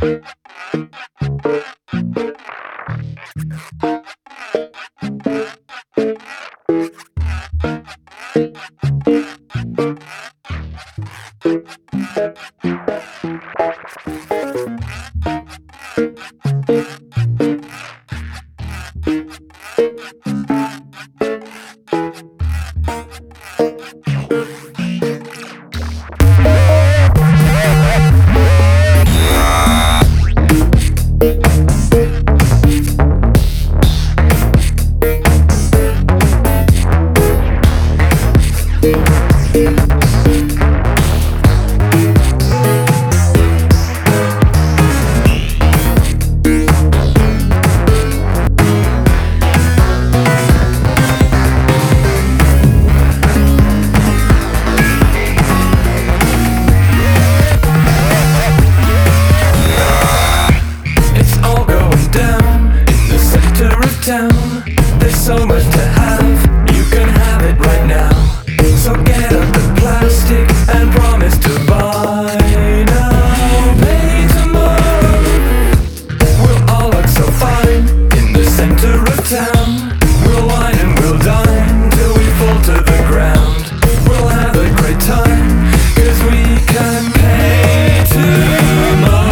There's so much to have, you can have it right now. So get up the plastic and promise to buy now. Pay tomorrow. We'll all look so fine in the center of town. We'll wine and we'll dine till we fall to the ground. We'll have a great time, 'cause we can pay tomorrow.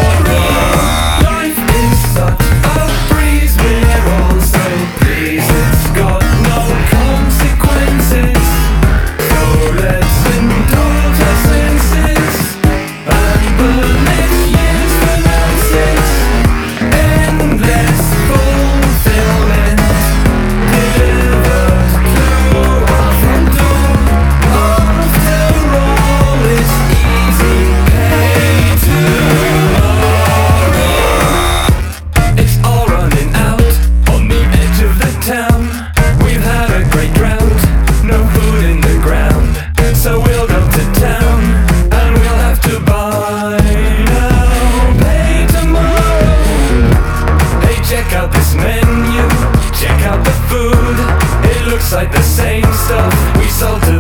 Life is such a breeze, we're all so pleased. It's got no consequences, so let's indulge our senses and permit years for nonsense. Endless fulfillment delivered to our front door. After all, it's easy, pay tomorrow. It's all running out on the edge of the town. We've had a great drought, no food in the ground. So we'll go to town and we'll have to buy now. Pay tomorrow. Hey, check out this menu, check out the food. It looks like the same stuff we sold to